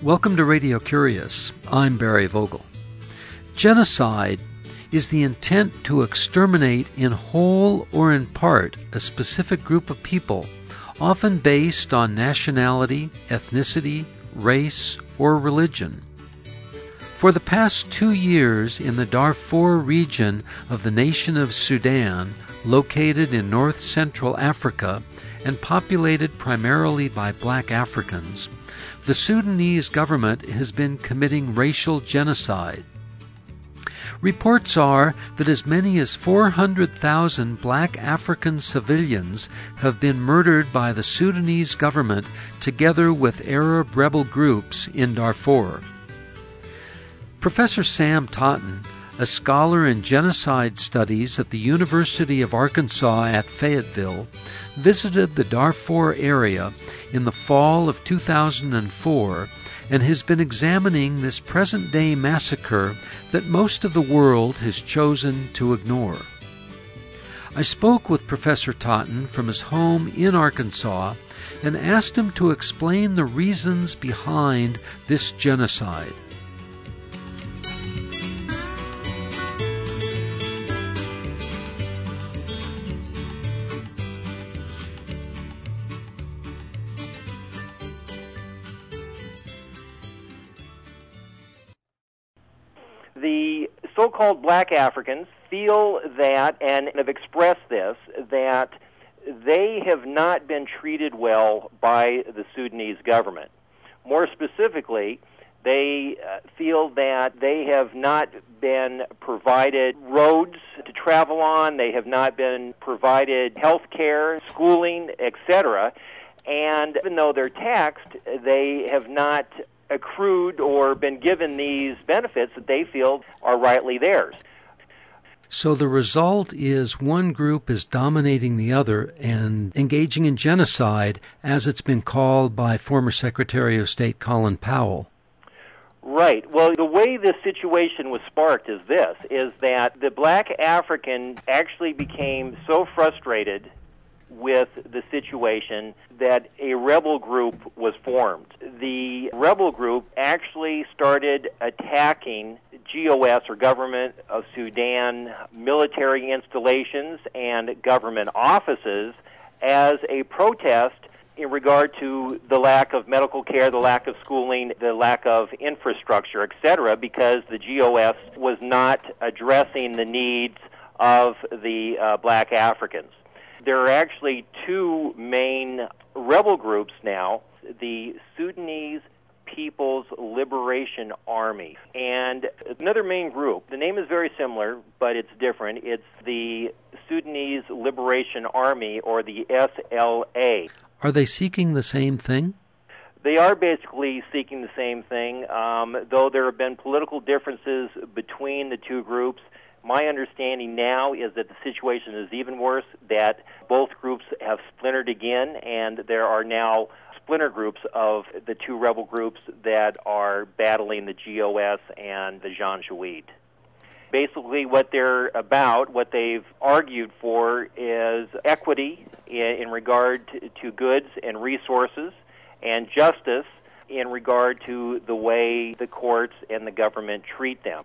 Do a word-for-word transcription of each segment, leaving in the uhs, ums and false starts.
Welcome to Radio Curious. I'm Barry Vogel. Genocide is the intent to exterminate in whole or in part a specific group of people, often based on nationality, ethnicity, race, or religion. For the past two years in the Darfur region of the nation of Sudan, located in north-central Africa and populated primarily by black Africans, the Sudanese government has been committing racial genocide. Reports are that as many as four hundred thousand black African civilians have been murdered by the Sudanese government together with Arab rebel groups in Darfur. Professor Sam Totten, a scholar in genocide studies at the University of Arkansas at Fayetteville, visited the Darfur area in the fall of two thousand four and has been examining this present-day massacre that most of the world has chosen to ignore. I spoke with Professor Totten from his home in Arkansas and asked him to explain the reasons behind this genocide. The so-called black Africans feel that, and have expressed this, that they have not been treated well by the Sudanese government. More specifically, they uh, feel that they have not been provided roads to travel on, they have not been provided health care, schooling, et cetera, and even though they're taxed, they have not accrued or been given these benefits that they feel are rightly theirs. So the result is one group is dominating the other and engaging in genocide, as it's been called by former Secretary of State Colin Powell. Right. Well, the way this situation was sparked is this, is that the black African actually became so frustrated with the situation that a rebel group was formed. The rebel group actually started attacking G O S, or Government of Sudan, military installations and government offices as a protest in regard to the lack of medical care, the lack of schooling, the lack of infrastructure, et cetera, because the G O S was not addressing the needs of the uh, black Africans. There are actually two main rebel groups now, the Sudanese People's Liberation Army, and another main group. The name is very similar, but it's different. It's the Sudanese Liberation Army, or the S L A. Are they seeking the same thing? They are basically seeking the same thing, um, though there have been political differences between the two groups. My understanding now is that the situation is even worse, that both groups have splintered again, and there are now splinter groups of the two rebel groups that are battling the G O S and the Janjaweed. Basically what they're about, what they've argued for, is equity in, in regard to, to goods and resources, and justice in regard to the way the courts and the government treat them.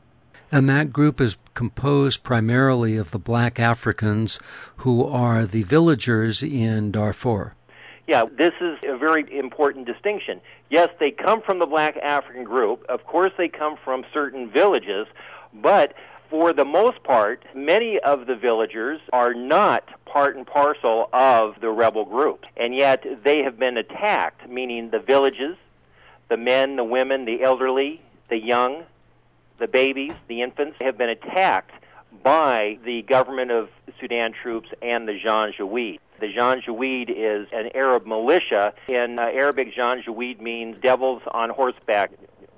And that group is composed primarily of the black Africans who are the villagers in Darfur. Yeah, this is a very important distinction. Yes, they come from the black African group. Of course, they come from certain villages, but for the most part, many of the villagers are not part and parcel of the rebel group, and yet they have been attacked, meaning the villages, the men, the women, the elderly, the young, the babies, the infants, have been attacked by the government of Sudan troops and the Janjaweed. The Janjaweed is an Arab militia. In uh, Arabic, Janjaweed means devils on horseback.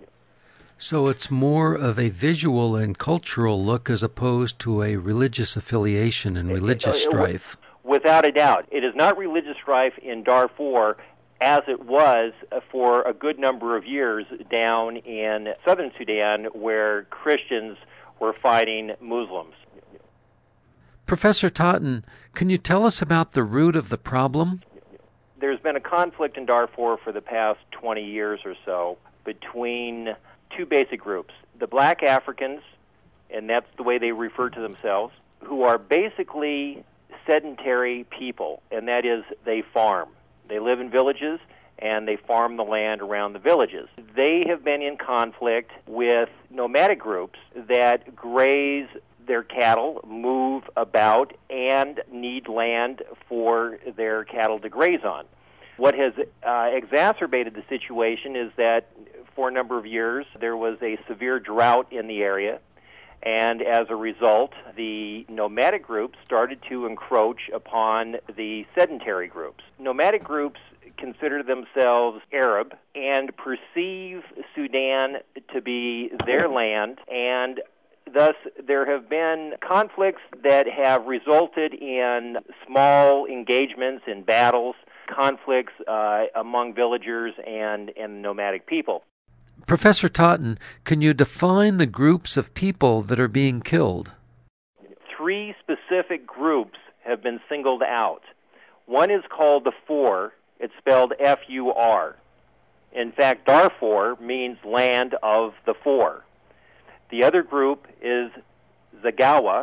So it's more of a visual and cultural look as opposed to a religious affiliation and religious strife. Without a doubt. It is not religious strife in Darfur as it was for a good number of years down in southern Sudan, where Christians were fighting Muslims. Professor Totten, can you tell us about the root of the problem? There's been a conflict in Darfur for the past twenty years or so between two basic groups. The black Africans, and that's the way they refer to themselves, who are basically sedentary people, and that is they farm. They live in villages, and they farm the land around the villages. They have been in conflict with nomadic groups that graze their cattle, move about, and need land for their cattle to graze on. What has uh, exacerbated the situation is that for a number of years there was a severe drought in the area, and as a result, the nomadic groups started to encroach upon the sedentary groups. Nomadic groups consider themselves Arab and perceive Sudan to be their land, and thus there have been conflicts that have resulted in small engagements in battles, conflicts uh, among villagers and, and nomadic people. Professor Totten, can you define the groups of people that are being killed? Three specific groups have been singled out. One is called the Fur. It's spelled F U R. In fact, Darfur means land of the four. The other group is Zagawa,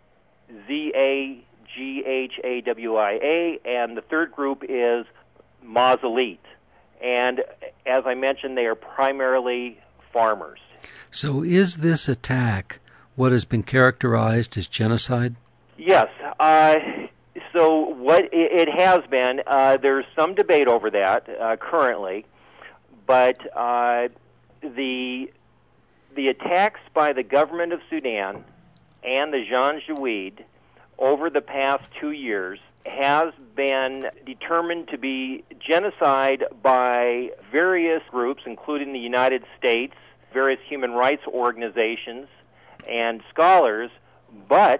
Z A G H A W I A, and the third group is Mausolete. And as I mentioned, they are primarily farmers. So is this attack what has been characterized as genocide? Yes. Uh, so what it has been, uh, there's some debate over that uh, currently, but uh, the the attacks by the government of Sudan and the Janjaweed over the past two years has been determined to be genocide by various groups, including the United States, various human rights organizations, and scholars, but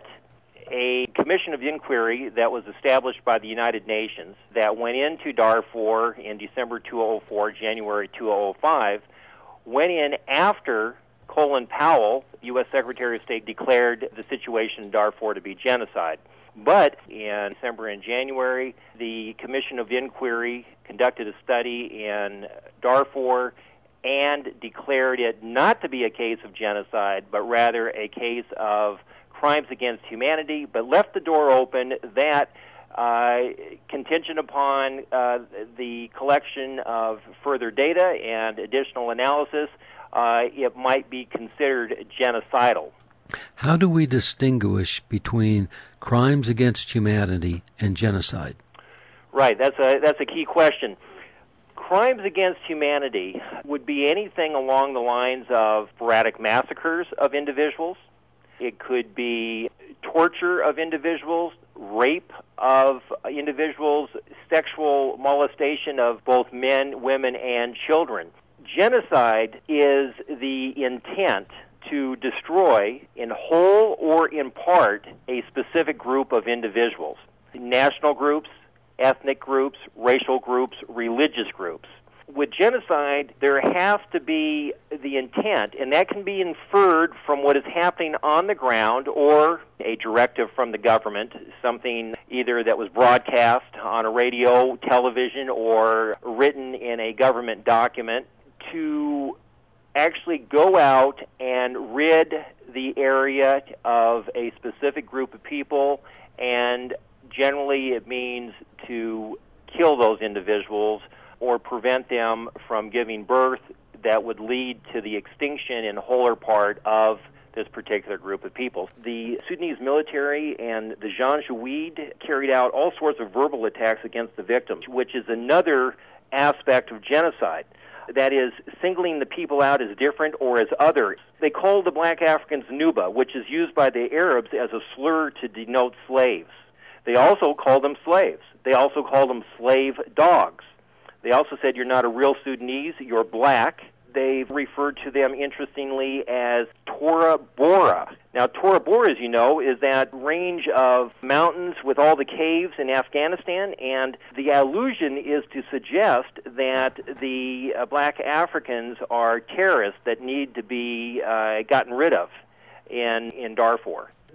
a commission of inquiry that was established by the United Nations that went into Darfur in December two thousand four, January two thousand five, went in after Colin Powell, U S Secretary of State, declared the situation in Darfur to be genocide. But in December and January, the Commission of Inquiry conducted a study in Darfur and declared it not to be a case of genocide, but rather a case of crimes against humanity, but left the door open that, uh, contingent upon uh, the collection of further data and additional analysis, uh, it might be considered genocidal. How do we distinguish between crimes against humanity and genocide? Right, that's a that's a key question. Crimes against humanity would be anything along the lines of sporadic massacres of individuals. It could be torture of individuals, rape of individuals, sexual molestation of both men, women, and children. Genocide is the intent to destroy, in whole or in part, a specific group of individuals. National groups, ethnic groups, racial groups, religious groups. With genocide, there has to be the intent, and that can be inferred from what is happening on the ground or a directive from the government, something either that was broadcast on a radio, television, or written in a government document, to actually go out and rid the area of a specific group of people, and generally it means to kill those individuals or prevent them from giving birth that would lead to the extinction in whole or part of this particular group of people. The Sudanese military and the Janjaweed carried out all sorts of verbal attacks against the victims, which is another aspect of genocide. That is, singling the people out as different or as others. They called the black Africans Nuba, which is used by the Arabs as a slur to denote slaves. They also called them slaves. They also called them slave dogs. They also said, you're not a real Sudanese, you're black. They've referred to them, interestingly, as Tora Bora. Now, Tora Bora, as you know, is that range of mountains with all the caves in Afghanistan, and the allusion is to suggest that the uh, black Africans are terrorists that need to be uh, gotten rid of in, in Darfur.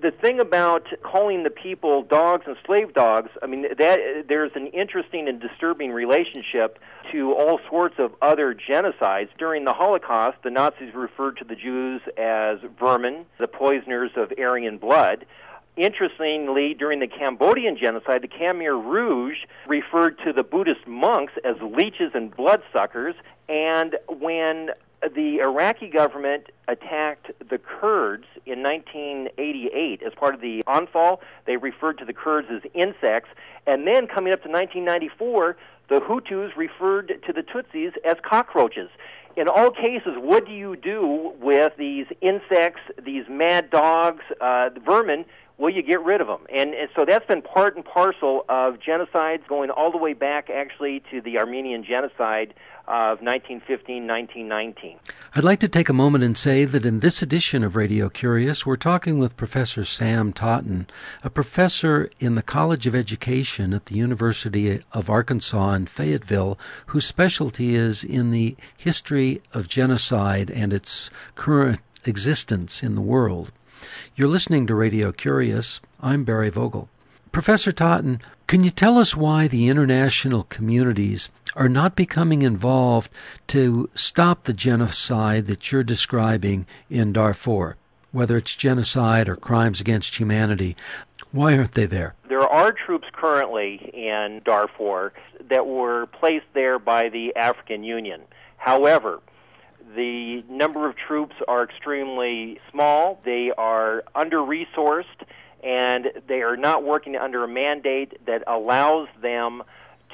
the thing about calling the people dogs and slave dogs, I mean, that there's an interesting and disturbing relationship to all sorts of other genocides. During the Holocaust, the Nazis referred to the Jews as vermin, the poisoners of Aryan blood. Interestingly, during the Cambodian genocide, the Khmer Rouge referred to the Buddhist monks as leeches and bloodsuckers, and when the Iraqi government attacked the Kurds in nineteen eighty-eight as part of the Anfal, they referred to the Kurds as insects, and then coming up to nineteen ninety-four, the Hutus referred to the Tutsis as cockroaches. In all cases, what do you do with these insects, these mad dogs, uh, the vermin? Well, you get rid of them. And, and so that's been part and parcel of genocides going all the way back, actually, to the Armenian genocide of nineteen fifteen, nineteen nineteen. I'd like to take a moment and say that in this edition of Radio Curious, we're talking with Professor Sam Totten, a professor in the College of Education at the University of Arkansas in Fayetteville, whose specialty is in the history of genocide and its current existence in the world. You're listening to Radio Curious. I'm Barry Vogel. Professor Totten, can you tell us why the international communities are not becoming involved to stop the genocide that you're describing in Darfur, whether it's genocide or crimes against humanity? Why aren't they there? There are troops currently in Darfur that were placed there by the African Union. However, the number of troops are extremely small, they are under-resourced, and they are not working under a mandate that allows them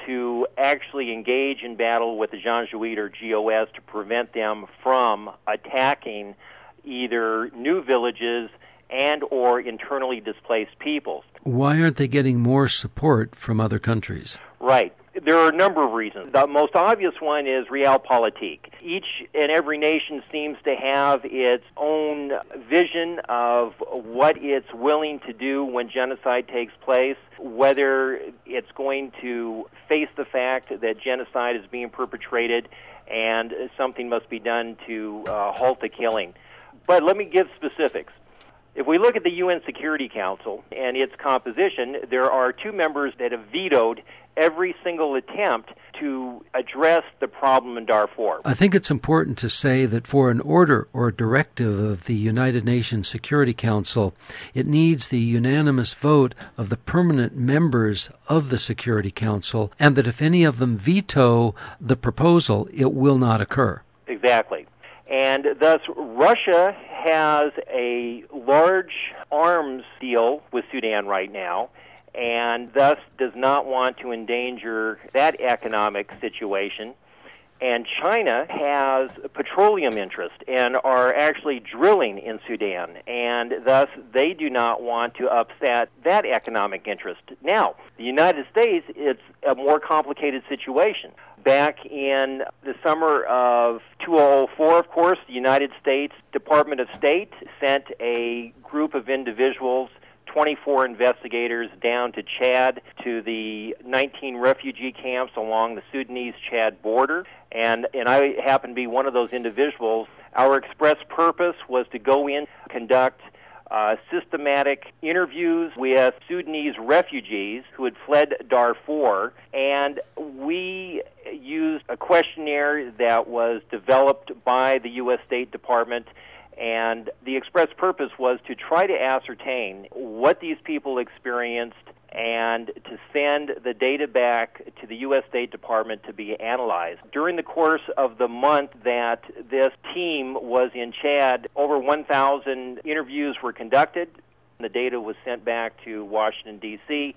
to actually engage in battle with the Janjaweed or G O S to prevent them from attacking either new villages and or internally displaced peoples. Why aren't they getting more support from other countries? Right. There are a number of reasons. The most obvious one is realpolitik. Each and every nation seems to have its own vision of what it's willing to do when genocide takes place, whether it's going to face the fact that genocide is being perpetrated and something must be done to uh, halt the killing. But let me give specifics. If we look at the U N Security Council and its composition, there are two members that have vetoed every single attempt to address the problem in Darfur. I think it's important to say that for an order or directive of the United Nations Security Council, it needs the unanimous vote of the permanent members of the Security Council, and that if any of them veto the proposal, it will not occur. Exactly. And thus, Russia has a large arms deal with Sudan right now, and thus does not want to endanger that economic situation. And China has petroleum interest and are actually drilling in Sudan, and thus they do not want to upset that economic interest. Now, the United States, it's a more complicated situation. Back in the summer of two thousand four, of course, the United States Department of State sent a group of individuals, twenty-four investigators, down to Chad to the nineteen refugee camps along the Sudanese-Chad border. And, and I happen to be one of those individuals. Our express purpose was to go in, conduct uh, systematic interviews with Sudanese refugees who had fled Darfur, and we used a questionnaire that was developed by the U S State Department, and the express purpose was to try to ascertain what these people experienced and to send the data back to the U S State Department to be analyzed. During the course of the month that this team was in Chad, over one thousand interviews were conducted. The data was sent back to Washington, D C,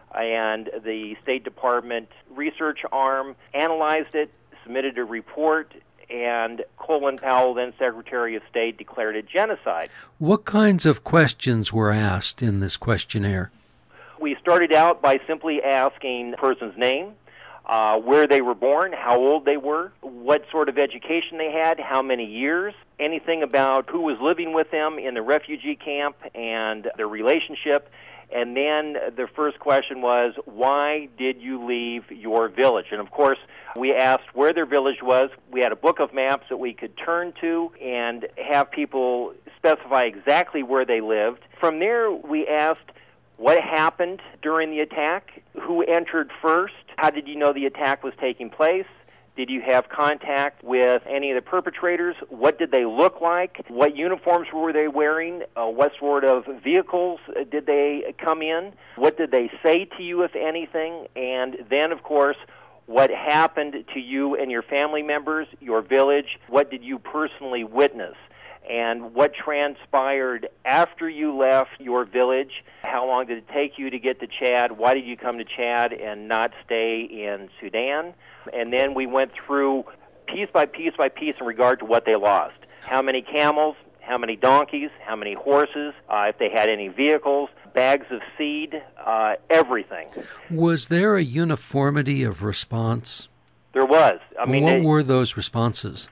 and the State Department research arm analyzed it, submitted a report, and Colin Powell, then Secretary of State, declared it genocide. What kinds of questions were asked in this questionnaire? We started out by simply asking the person's name, uh, where they were born, how old they were, what sort of education they had, how many years, anything about who was living with them in the refugee camp and their relationship. And then the first question was, why did you leave your village? And of course, we asked where their village was. We had a book of maps that we could turn to and have people specify exactly where they lived. From there, we asked what happened during the attack, who entered first, how did you know the attack was taking place? Did you have contact with any of the perpetrators? What did they look like? What uniforms were they wearing? Uh, what sort of vehicles did they come in? What did they say to you, if anything? And then, of course, what happened to you and your family members, your village? What did you personally witness? And what transpired after you left your village? How long did it take you to get to Chad? Why did you come to Chad and not stay in Sudan? And then we went through piece by piece by piece in regard to what they lost. How many camels, how many donkeys, how many horses, uh, if they had any vehicles, bags of seed, uh, everything. Was there a uniformity of response? There was. I mean, what it, were those responses?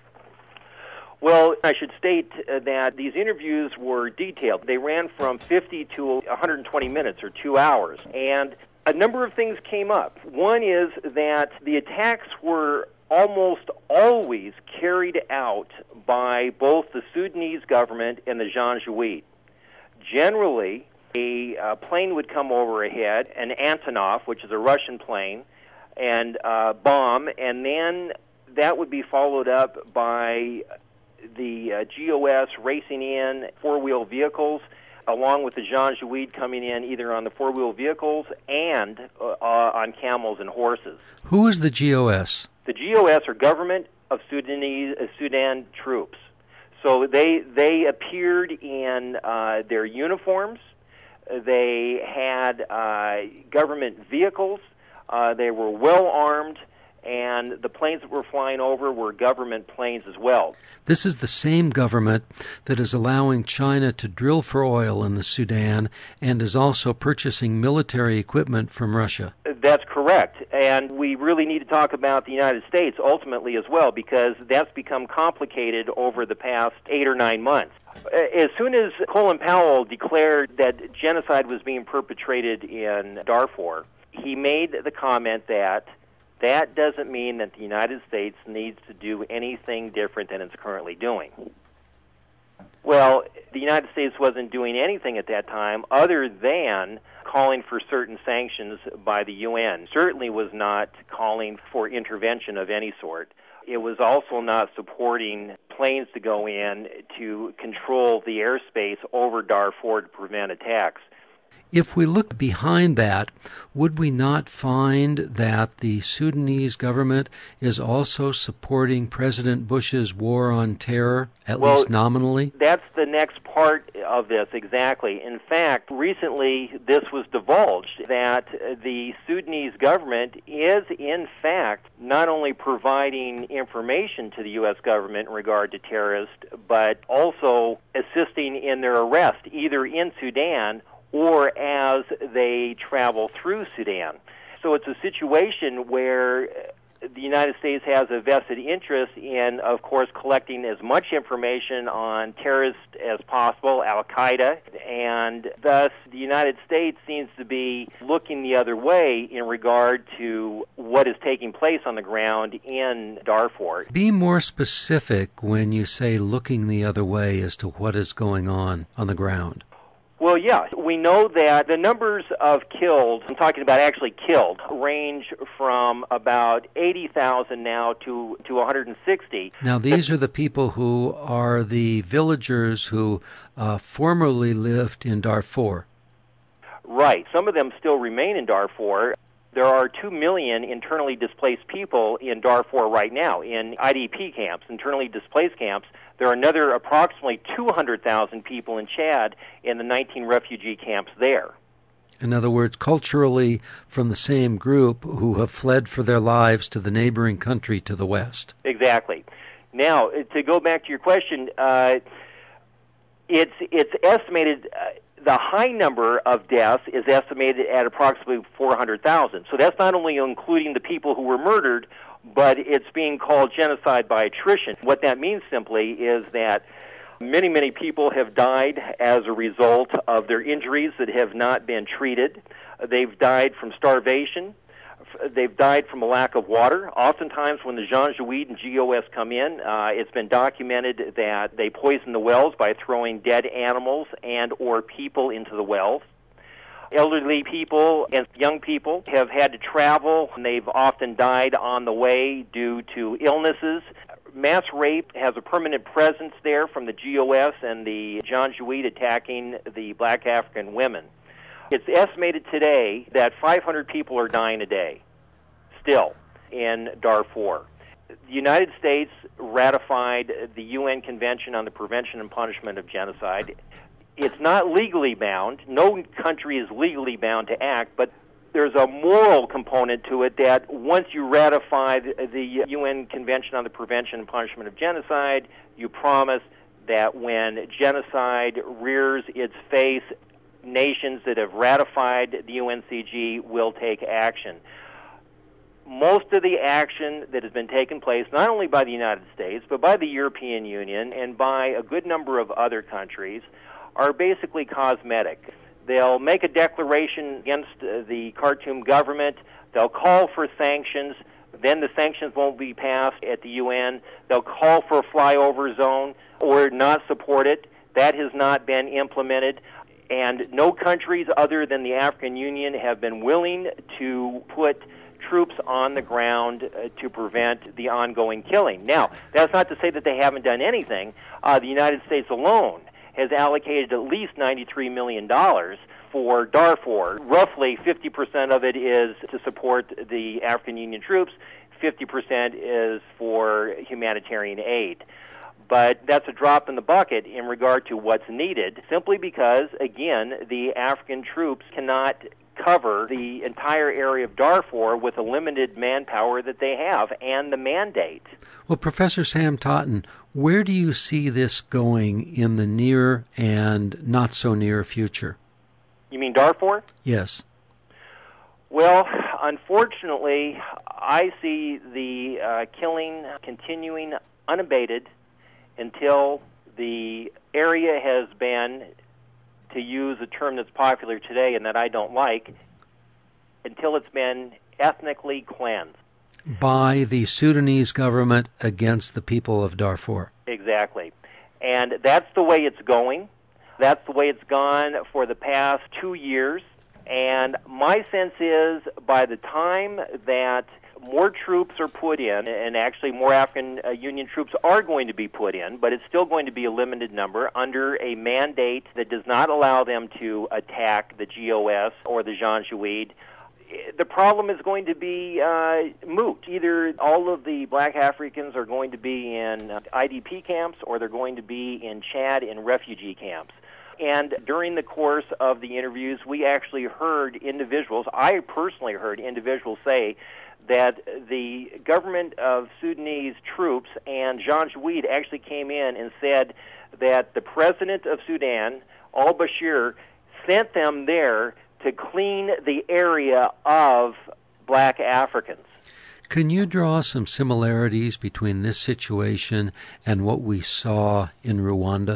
Well, I should state uh, that these interviews were detailed. They ran from fifty to one hundred twenty minutes or two hours. And a number of things came up. One is that the attacks were almost always carried out by both the Sudanese government and the Janjaweed. Generally, a uh, plane would come over ahead, an Antonov, which is a Russian plane, and uh, bomb, and then that would be followed up by the uh, G O S racing in four-wheel vehicles, along with the Janjaweed coming in either on the four-wheel vehicles and uh, uh, on camels and horses. Who is the G O S? The G O S are Government of Sudanese uh, Sudan troops. So they they appeared in uh, their uniforms. They had uh, government vehicles. Uh, they were well armed. And the planes that were flying over were government planes as well. This is the same government that is allowing China to drill for oil in the Sudan and is also purchasing military equipment from Russia. That's correct. And we really need to talk about the United States ultimately as well, because that's become complicated over the past eight or nine months. As soon as Colin Powell declared that genocide was being perpetrated in Darfur, he made the comment that that doesn't mean that the United States needs to do anything different than it's currently doing. Well, the United States wasn't doing anything at that time other than calling for certain sanctions by the U N. Certainly was not calling for intervention of any sort. It was also not supporting planes to go in to control the airspace over Darfur to prevent attacks. If we look behind that, would we not find that the Sudanese government is also supporting President Bush's war on terror, at well, least nominally? That's the next part of this, exactly. In fact, recently this was divulged that the Sudanese government is, in fact, not only providing information to the U S government in regard to terrorists, but also assisting in their arrest, either in Sudan or as they travel through Sudan. So it's a situation where the United States has a vested interest in, of course, collecting as much information on terrorists as possible, Al-Qaeda, and thus the United States seems to be looking the other way in regard to what is taking place on the ground in Darfur. Be more specific when you say looking the other way as to what is going on on the ground. Well, yeah, we know that the numbers of killed, I'm talking about actually killed, range from about eighty thousand now to, to one hundred sixty. Now, these are the people who are the villagers who uh, formerly lived in Darfur. Right. Some of them still remain in Darfur. There are two million internally displaced people in Darfur right now in I D P camps, internally displaced camps. There are another approximately two hundred thousand people in Chad in the nineteen refugee camps there. In other words, culturally from the same group who have fled for their lives to the neighboring country to the west. Exactly. Now, to go back to your question, uh, it's it's estimated uh, the high number of deaths is estimated at approximately four hundred thousand. So that's not only including the people who were murdered, but it's being called genocide by attrition. What that means simply is that Many, many people have died as a result of their injuries that have not been treated. They've died from starvation. They've died from a lack of water. Oftentimes when the Janjaweed and G O S come in, uh, it's been documented that they poison the wells by throwing dead animals and or people into the wells. Elderly people and young people have had to travel, and they've often died on the way due to illnesses. Mass rape has a permanent presence there from the G O S and the Janjaweed attacking the black African women. It's estimated today that five hundred people are dying a day, still, in Darfur. The United States ratified the U N Convention on the Prevention and Punishment of Genocide. It's not legally bound. No country is legally bound to act, but there's a moral component to it that once you ratify the U N Convention on the Prevention and Punishment of Genocide, you promise that when genocide rears its face, nations that have ratified the U N C G will take action. Most of the action that has been taking place, not only by the United States, but by the European Union and by a good number of other countries, are basically cosmetic. They'll make a declaration against uh, the Khartoum government. They'll call for sanctions. Then the sanctions won't be passed at the U N. They'll call for a flyover zone or not support it. That has not been implemented. And no countries other than the African Union have been willing to put troops on the ground uh, to prevent the ongoing killing. Now, that's not to say that they haven't done anything. Uh, the United States alone has allocated at least ninety-three million dollars for Darfur. Roughly fifty percent of it is to support the African Union troops, fifty percent is for humanitarian aid. But that's a drop in the bucket in regard to what's needed, simply because, again, the African troops cannot cover the entire area of Darfur with the limited manpower that they have and the mandate. Well, Professor Sam Totten, where do you see this going in the near and not so near future? You mean Darfur? Yes. Well, unfortunately, I see the uh, killing continuing unabated until the area has been, to use a term that's popular today and that I don't like, until it's been ethnically cleansed. By the Sudanese government against the people of Darfur. Exactly. And that's the way it's going. That's the way it's gone for the past two years. And my sense is by the time that more troops are put in, and actually more African uh, Union troops are going to be put in, but it's still going to be a limited number under a mandate that does not allow them to attack the G O S or the Janjaweed. The problem is going to be uh, moot. Either all of the black Africans are going to be in uh, I D P camps or they're going to be in Chad in refugee camps. And during the course of the interviews, we actually heard individuals, I personally heard individuals say that the government of Sudanese troops and Janjaweed actually came in and said that the president of Sudan, al-Bashir, sent them there to clean the area of black Africans. Can you draw some similarities between this situation and what we saw in Rwanda?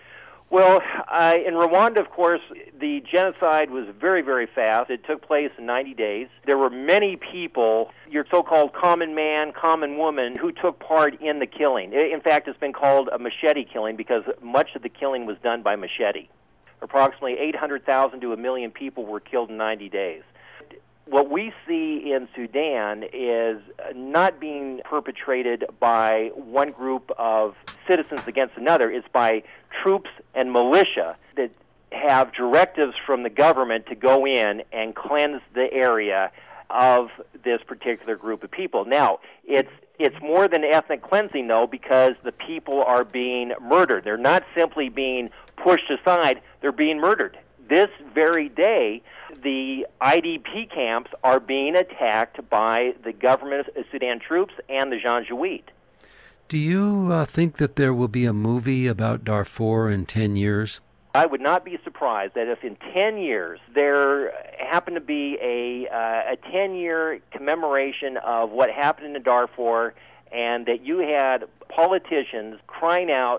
Well, uh, in Rwanda, of course, the genocide was very, very fast. It took place in ninety days. There were many people, your so-called common man, common woman, who took part in the killing. In fact, it's been called a machete killing because much of the killing was done by machete. Approximately eight hundred thousand to a million people were killed in ninety days. What we see in Sudan is not being perpetrated by one group of citizens against another. It's by troops and militia that have directives from the government to go in and cleanse the area of this particular group of people. Now, it's it's more than ethnic cleansing, though, because the people are being murdered. They're not simply being pushed aside, they're being murdered. This very day, the I D P camps are being attacked by the government of Sudan troops and the Janjaweed. Do you uh, think that there will be a movie about Darfur in ten years? I would not be surprised that if in ten years there happened to be a uh, a ten-year commemoration of what happened in Darfur and that you had politicians crying out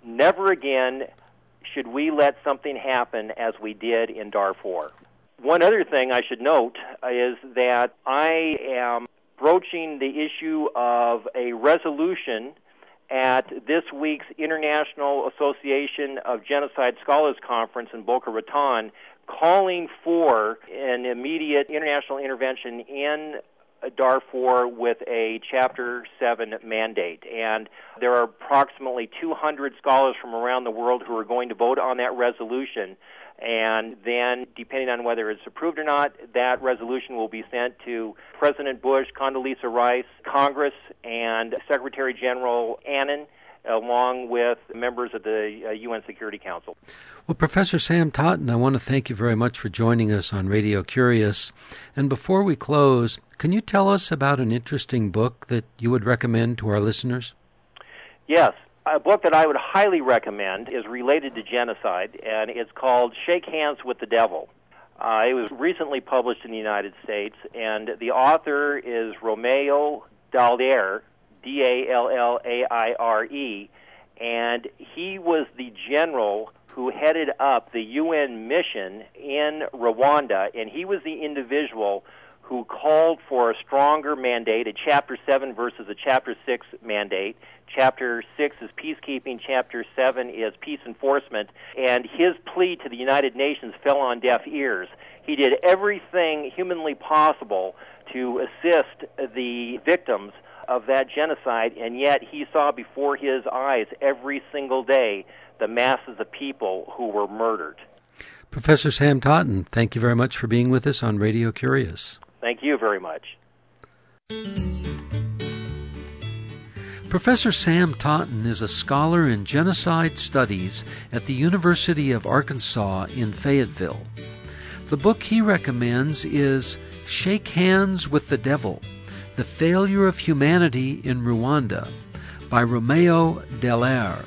never again should we let something happen as we did in Darfur. One other thing I should note is that I am broaching the issue of a resolution at this week's International Association of Genocide Scholars Conference in Boca Raton, calling for an immediate international intervention in Darfur with a Chapter seven mandate. And there are approximately two hundred scholars from around the world who are going to vote on that resolution. And then, depending on whether it's approved or not, that resolution will be sent to President Bush, Condoleezza Rice, Congress, and Secretary General Annan, along with members of the uh, U N Security Council. Well, Professor Sam Totten, I want to thank you very much for joining us on Radio Curious. And before we close, can you tell us about an interesting book that you would recommend to our listeners? Yes. A book that I would highly recommend is related to genocide, and it's called Shake Hands with the Devil. Uh, it was recently published in the United States, and the author is Romeo Dallaire, D A L L A I R E, and he was the general who headed up the U N mission in Rwanda, and he was the individual who called for a stronger mandate, a Chapter seven versus a Chapter six mandate. Chapter six is peacekeeping, Chapter seven is peace enforcement, and his plea to the United Nations fell on deaf ears. He did everything humanly possible to assist the victims of that genocide, and yet he saw before his eyes every single day the masses of people who were murdered. Professor Sam Totten, thank you very much for being with us on Radio Curious. Thank you very much. Professor Sam Totten is a scholar in genocide studies at the University of Arkansas in Fayetteville. The book he recommends is Shake Hands with the Devil, The Failure of Humanity in Rwanda by Romeo Dallaire.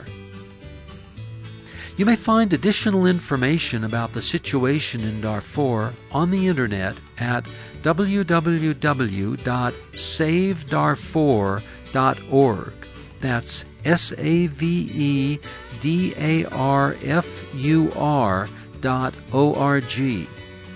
You may find additional information about the situation in Darfur on the internet at w w w dot save darfur dot org. That's S A V E D A R F U R dot O R G.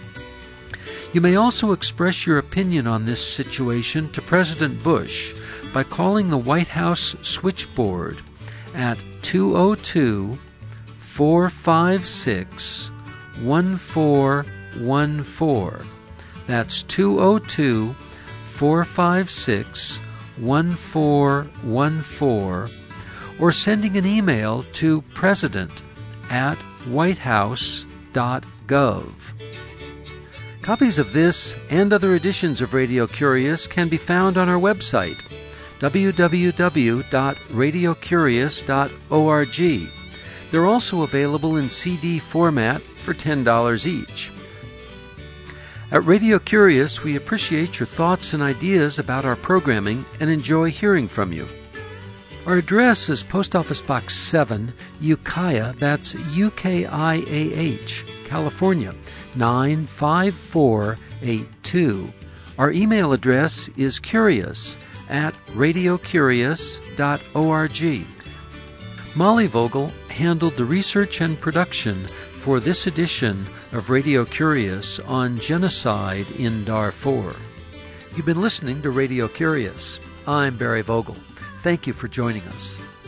You may also express your opinion on this situation to President Bush by calling the White House switchboard at two oh two, four five six, one four one four. That's two oh two, four five six, one four one four, or sending an email to president at whitehouse dot gov. Copies of this and other editions of Radio Curious can be found on our website, w w w dot radio curious dot org. They're also available in C D format for ten dollars each. At Radio Curious, we appreciate your thoughts and ideas about our programming and enjoy hearing from you. Our address is Post Office Box seven, Ukiah, that's U K I A H, California, nine five four eight two. Our email address is curious at radio curious dot org. Molly Vogel handled the research and production for this edition of Radio Curious on genocide in Darfur. You've been listening to Radio Curious. I'm Barry Vogel. Thank you for joining us.